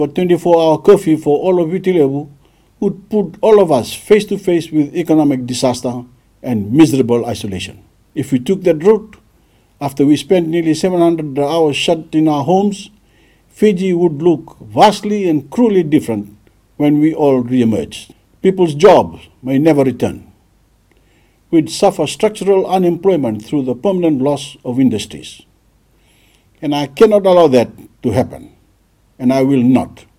A 24-hour curfew for all of Viti Levu would put all of us face to face with economic disaster and miserable isolation. If we took that route, after we spent nearly 700 hours shut in our homes, Fiji would look vastly and cruelly different when we all re-emerged. People's jobs may never return. We'd suffer structural unemployment through the permanent loss of industries. And I cannot allow that to happen, and I will not.